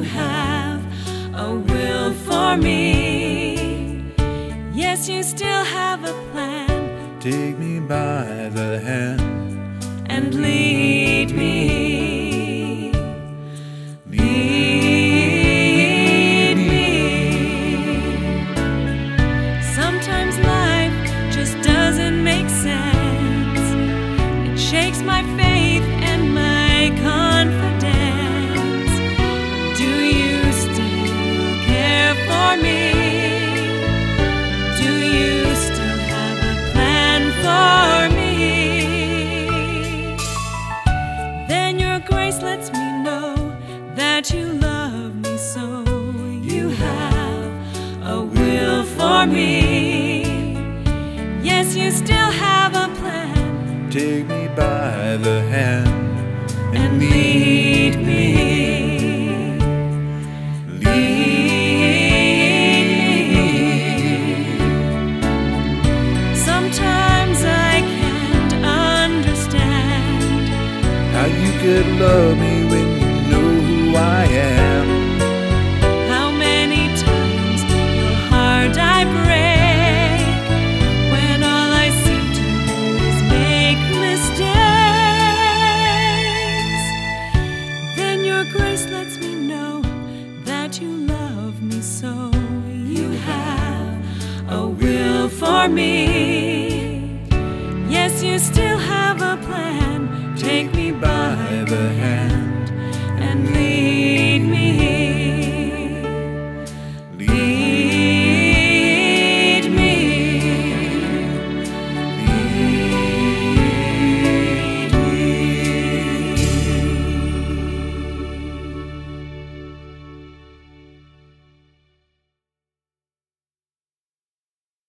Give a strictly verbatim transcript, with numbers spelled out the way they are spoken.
you have a will for me. Yes, you still have a plan. Take me by the hand and lead me. Lead me. Sometimes life just doesn't make sense. It shakes my faith and my confidence. Do you still care for me? Do you still have a plan for me? Then your grace lets me know that you love me so. You have a will for me. Yes, you still have a plan. Take me by the hand and lead me. Lead me. Sometimes I can't understand how you could love me when you know who I am. how many times your heart I break when all I seem to do is make mistakes. Then your grace lets me know that you love me so. You have a will for me. Yes, you still have a plan. Take me by By the hand